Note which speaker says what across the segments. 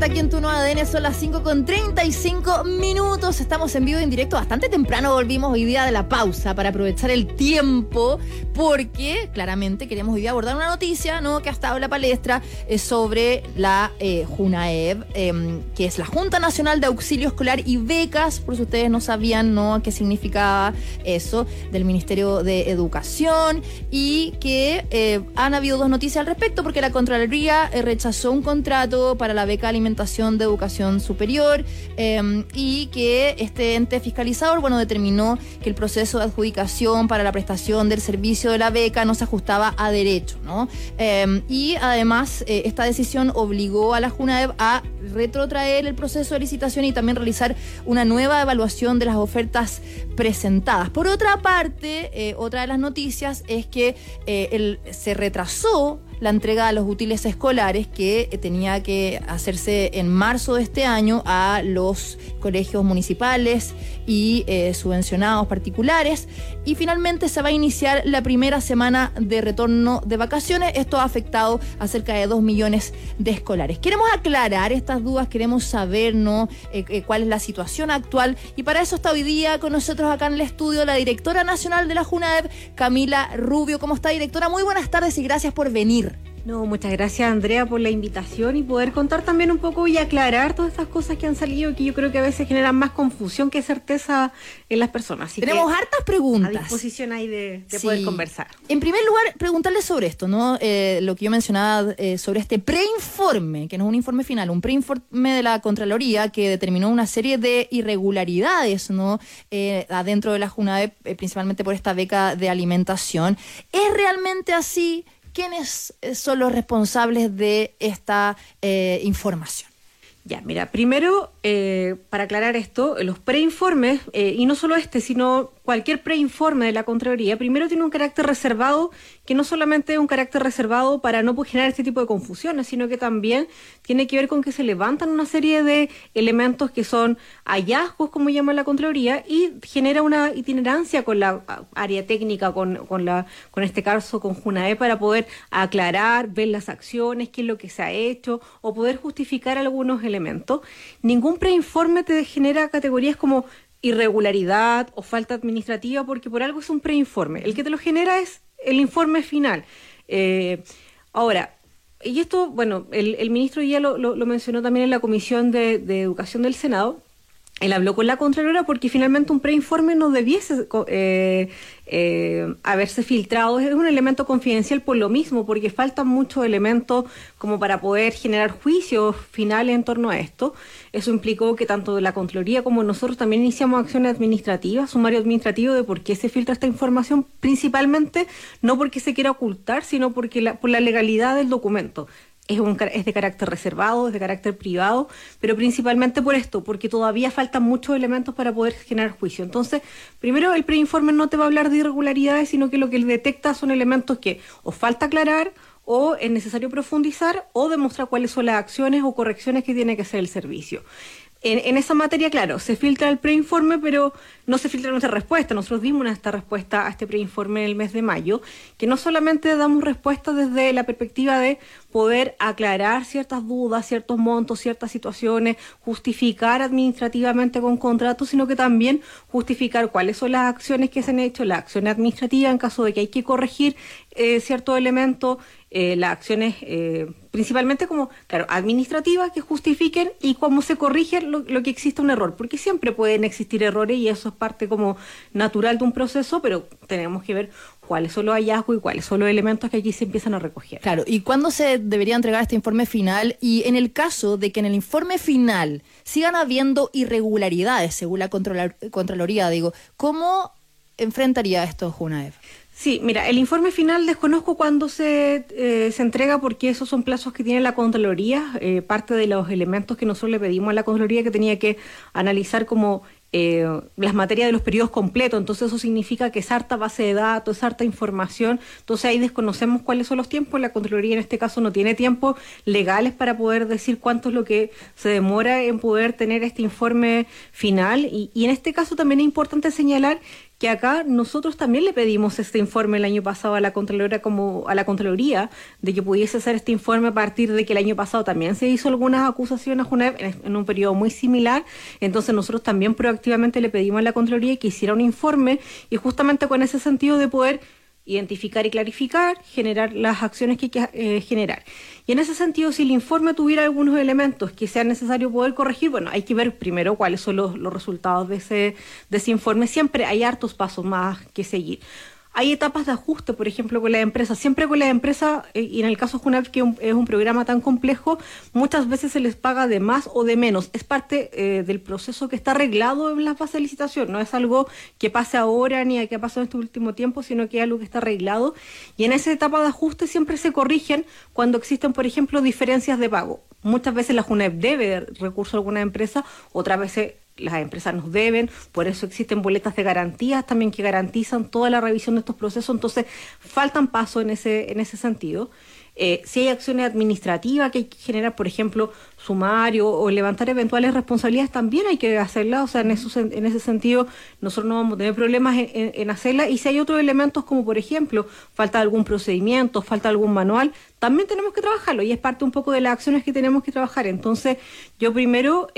Speaker 1: vuelta aquí en tu nuevo ADN, son las 5:35. Estamos en vivo y en directo, bastante temprano volvimos hoy día de la pausa para aprovechar el tiempo, porque claramente queremos hoy día abordar una noticia, ¿no?, que ha estado en la palestra sobre la JUNAEB, que es la Junta Nacional de Auxilio Escolar y Becas, por si ustedes no sabían, ¿no?, qué significaba eso, del Ministerio de Educación, y que han habido dos noticias al respecto, porque la Contraloría rechazó un contrato para la beca de alimentación de educación superior, y que este ente fiscalizador, determinó que el proceso de adjudicación para la prestación del servicio de la beca no se ajustaba a derecho, ¿no? Y además esta decisión obligó a la JUNAEB a retrotraer el proceso de licitación y también realizar una nueva evaluación de las ofertas presentadas. Por otra parte, otra de las noticias es que se retrasó la entrega de los útiles escolares que tenía que hacerse en marzo de este año a los colegios municipales y subvencionados particulares, y finalmente se va a iniciar la primera semana de retorno de vacaciones. Esto ha afectado a cerca de 2 millones de escolares. Queremos aclarar estas dudas, queremos saber, ¿no?, cuál es la situación actual, y para eso está hoy día con nosotros acá en el estudio la directora nacional de la JUNAEB, Camila Rubio. ¿Cómo está, directora? Muy buenas tardes y gracias por venir.
Speaker 2: No, muchas gracias, Andrea, por la invitación y poder contar también un poco y aclarar todas estas cosas que han salido, que yo creo que a veces generan más confusión que certeza en las personas. Así
Speaker 1: tenemos hartas preguntas
Speaker 2: a disposición ahí de poder conversar.
Speaker 1: En primer lugar, preguntarle sobre esto, ¿no? Lo que yo mencionaba sobre este preinforme, que no es un informe final, un preinforme de la Contraloría que determinó una serie de irregularidades, ¿no?, adentro de la JUNAEB, principalmente por esta beca de alimentación. ¿Es realmente así? ¿Quiénes son los responsables de esta información?
Speaker 2: Ya, mira, primero, para aclarar esto, los preinformes, y no solo sino cualquier preinforme de la Contraloría, primero tiene un carácter reservado, que no solamente es un carácter reservado para no generar este tipo de confusiones, sino que también tiene que ver con que se levantan una serie de elementos que son hallazgos, como llama la Contraloría, y genera una itinerancia con la área técnica, con este caso, con JUNAEB, para poder aclarar, ver las acciones, qué es lo que se ha hecho, o poder justificar algunos elementos. Ningún preinforme te genera categorías como irregularidad o falta administrativa, porque por algo es un preinforme. El que te lo genera es el informe final. Ahora, y esto, el ministro ya lo mencionó también en la Comisión de Educación del Senado. Él habló con la Contralora porque finalmente un preinforme no debiese haberse filtrado. Es un elemento confidencial por lo mismo, porque faltan muchos elementos como para poder generar juicios finales en torno a esto. Eso implicó que tanto la Contraloría como nosotros también iniciamos acciones administrativas, sumario administrativo de por qué se filtra esta información, principalmente no porque se quiera ocultar, sino porque por la legalidad del documento. Es de carácter reservado, es de carácter privado, pero principalmente por esto, porque todavía faltan muchos elementos para poder generar juicio. Entonces, primero, el preinforme no te va a hablar de irregularidades, sino que lo que detecta son elementos que o falta aclarar, o es necesario profundizar, o demostrar cuáles son las acciones o correcciones que tiene que hacer el servicio. En esa materia, claro, se filtra el preinforme, pero no se filtra nuestra respuesta. Nosotros dimos esta respuesta a este preinforme en el mes de mayo, que no solamente damos respuesta desde la perspectiva de poder aclarar ciertas dudas, ciertos montos, ciertas situaciones, justificar administrativamente con contratos, sino que también justificar cuáles son las acciones que se han hecho, las acciones administrativas en caso de que hay que corregir ciertos elementos, las acciones principalmente como, claro, administrativas que justifiquen y cómo se corrige lo que existe un error, porque siempre pueden existir errores y eso es parte como natural de un proceso, pero tenemos que ver cuáles son los hallazgos y cuáles son los elementos que aquí se empiezan a recoger.
Speaker 1: Claro, ¿y cuándo se debería entregar este informe final? Y en el caso de que en el informe final sigan habiendo irregularidades, según la Contraloría, ¿cómo enfrentaría esto JUNAEB?
Speaker 2: Sí, mira, el informe final desconozco cuándo se entrega, porque esos son plazos que tiene la Contraloría. Parte de los elementos que nosotros le pedimos a la Contraloría, que tenía que analizar como las materias de los periodos completos, entonces eso significa que es harta base de datos, es harta información, entonces ahí desconocemos cuáles son los tiempos. La Contraloría en este caso no tiene tiempos legales para poder decir cuánto es lo que se demora en poder tener este informe final, y en este caso también es importante señalar que acá nosotros también le pedimos este informe el año pasado a la Contraloría de que pudiese hacer este informe a partir de que el año pasado también se hizo algunas acusaciones a JUNAEV en un periodo muy similar. Entonces nosotros también proactivamente le pedimos a la Contraloría que hiciera un informe y justamente con ese sentido de poder identificar y clarificar, generar las acciones que hay que generar. Y en ese sentido, si el informe tuviera algunos elementos que sea necesario poder corregir, bueno, hay que ver primero cuáles son los resultados de ese informe. Siempre hay hartos pasos más que seguir. Hay etapas de ajuste, por ejemplo, con las empresas. Siempre con las empresas, y en el caso de JUNAEV, que es un programa tan complejo, muchas veces se les paga de más o de menos. Es parte del proceso que está arreglado en la fase de licitación. No es algo que pase ahora ni que ha pasado en este último tiempo, sino que es algo que está arreglado. Y en esa etapa de ajuste siempre se corrigen cuando existen, por ejemplo, diferencias de pago. Muchas veces la JUNAEV debe recurso a alguna empresa, otras veces las empresas nos deben, por eso existen boletas de garantías también que garantizan toda la revisión de estos procesos. Entonces faltan pasos en ese sentido. Si hay acciones administrativas que hay que generar, por ejemplo, sumario o levantar eventuales responsabilidades, también hay que hacerlas. O sea, en ese sentido nosotros no vamos a tener problemas en hacerlas. Y si hay otros elementos como, por ejemplo, falta algún procedimiento, falta algún manual, también tenemos que trabajarlo y es parte un poco de las acciones que tenemos que trabajar. Entonces yo primero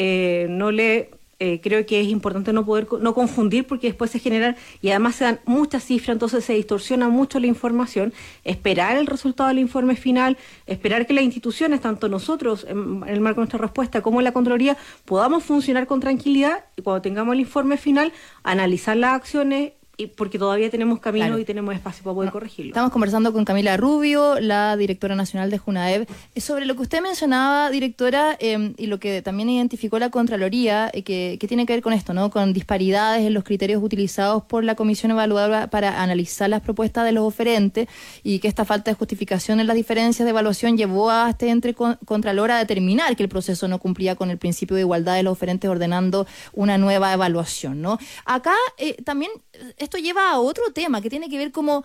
Speaker 2: creo que es importante no confundir, porque después se generan y además se dan muchas cifras, entonces se distorsiona mucho la información. Esperar el resultado del informe final, esperar que las instituciones, tanto nosotros en el marco de nuestra respuesta como la Contraloría, podamos funcionar con tranquilidad y cuando tengamos el informe final, analizar las acciones, porque todavía tenemos camino, claro, y tenemos espacio para poder corregirlo.
Speaker 1: Estamos conversando con Camila Rubio, la directora nacional de JUNAEV, sobre lo que usted mencionaba, directora, y lo que también identificó la Contraloría, que tiene que ver con esto, ¿no? Con disparidades en los criterios utilizados por la comisión evaluadora para analizar las propuestas de los oferentes, y que esta falta de justificación en las diferencias de evaluación llevó a este ente Contralor a determinar que el proceso no cumplía con el principio de igualdad de los oferentes, ordenando una nueva evaluación, ¿no? Acá también esto lleva a otro tema que tiene que ver como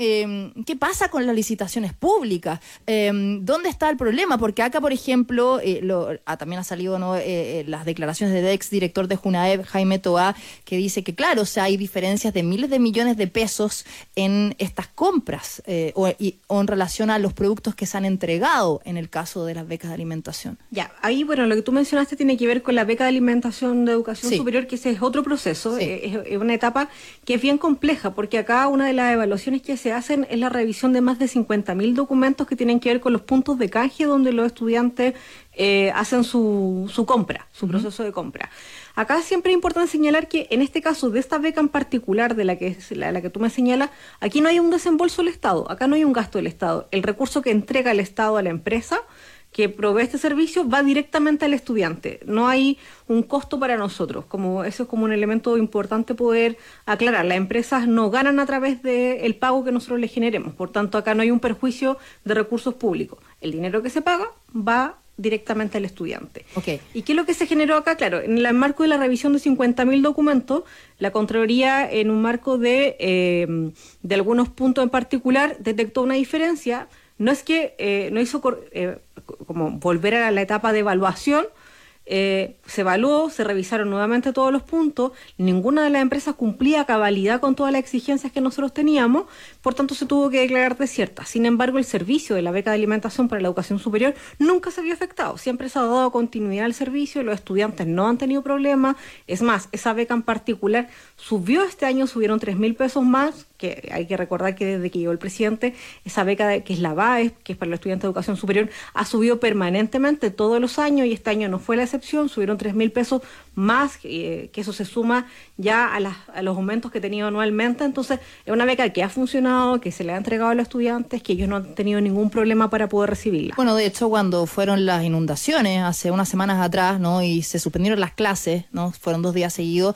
Speaker 1: ¿qué pasa con las licitaciones públicas? ¿Dónde está el problema? Porque acá, por ejemplo, también ha salido, ¿no? Las declaraciones del ex director de JUNAEV, Jaime Toá, que dice que, claro, o sea, hay diferencias de miles de millones de pesos en estas compras o en relación a los productos que se han entregado en el caso de las becas de alimentación.
Speaker 2: Ya, ahí, bueno, lo que tú mencionaste tiene que ver con la beca de alimentación de educación superior, que ese es otro proceso, es una etapa que es bien compleja, porque acá una de las evaluaciones que se hacen es la revisión de más de 50.000 documentos que tienen que ver con los puntos de canje donde los estudiantes hacen su compra, su proceso de compra. Acá siempre es importante señalar que en este caso de esta beca en particular, de la que tú me señalas, aquí no hay un desembolso del Estado, acá no hay un gasto del Estado. El recurso que entrega el Estado a la empresa que provee este servicio va directamente al estudiante. No hay un costo para nosotros. Eso es como un elemento importante poder aclarar. Las empresas no ganan a través del pago que nosotros les generemos. Por tanto, acá no hay un perjuicio de recursos públicos. El dinero que se paga va directamente al estudiante.
Speaker 1: Okay.
Speaker 2: ¿Y qué es lo que se generó acá? Claro, en el marco de la revisión de 50.000 documentos, la Contraloría, en un marco de algunos puntos en particular, detectó una diferencia. No es que no hizo como volver a la etapa de evaluación, se evaluó, se revisaron nuevamente todos los puntos, ninguna de las empresas cumplía a cabalidad con todas las exigencias que nosotros teníamos, por tanto se tuvo que declarar desierta. Sin embargo, el servicio de la beca de alimentación para la educación superior nunca se vio afectado, siempre se ha dado continuidad al servicio, los estudiantes no han tenido problemas. Es más, esa beca en particular subió este año, subieron 3.000 pesos más, que hay que recordar que desde que llegó el presidente, esa beca que es la BAE, que es para los estudiantes de educación superior, ha subido permanentemente todos los años y este año no fue la excepción, subieron 3.000 pesos más, que eso se suma ya a los aumentos que he tenido anualmente. Entonces es una beca que ha funcionado, que se le ha entregado a los estudiantes, que ellos no han tenido ningún problema para poder recibirla.
Speaker 1: Bueno, de hecho, cuando fueron las inundaciones hace unas semanas atrás, ¿no? Y se suspendieron las clases, ¿no? Fueron 2 días seguidos,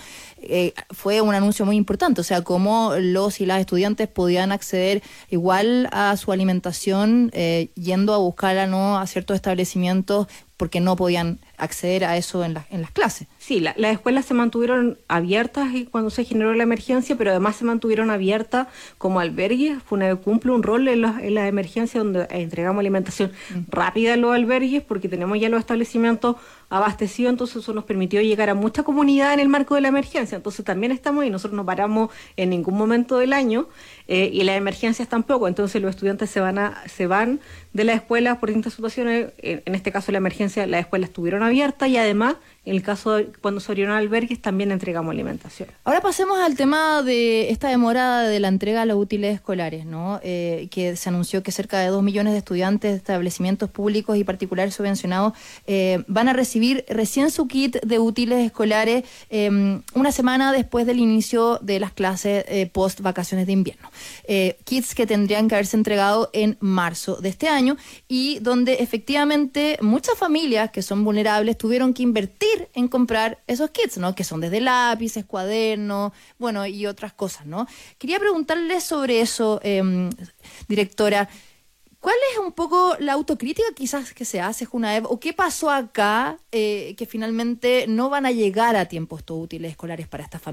Speaker 1: fue un anuncio muy importante, o sea, cómo los y las estudiantes podían acceder igual a su alimentación yendo a buscarla, ¿no? A ciertos establecimientos porque no podían acceder a eso en las clases.
Speaker 2: Sí, las escuelas se mantuvieron abiertas cuando se generó la emergencia, pero además se mantuvieron abiertas como albergues. FUNAEV cumple un rol en la emergencia donde entregamos alimentación rápida a los albergues porque tenemos ya los establecimientos abastecidos, entonces eso nos permitió llegar a mucha comunidad en el marco de la emergencia. Entonces también estamos y nosotros no paramos en ningún momento del año y las emergencias tampoco. Entonces los estudiantes se van de las escuelas por distintas situaciones. En este caso la emergencia, las escuelas estuvieron abiertas y además en el caso de cuando se abrieron albergues también entregamos alimentación.
Speaker 1: Ahora pasemos al tema de esta demora de la entrega de los útiles escolares, ¿no? Que se anunció que cerca de 2 millones de estudiantes de establecimientos públicos y particulares subvencionados van a recibir recién su kit de útiles escolares una semana después del inicio de las clases post vacaciones de invierno. Kits que tendrían que haberse entregado en marzo de este año y donde efectivamente muchas familias que son vulnerables tuvieron que invertir en comprar esos kits, ¿no? Que son desde lápices, cuadernos, bueno, y otras cosas, ¿no? Quería preguntarle sobre eso, directora. ¿Cuál es un poco la autocrítica quizás que se hace, FUNAEV, o qué pasó acá que finalmente no van a llegar a tiempo estos útiles escolares para estas familias?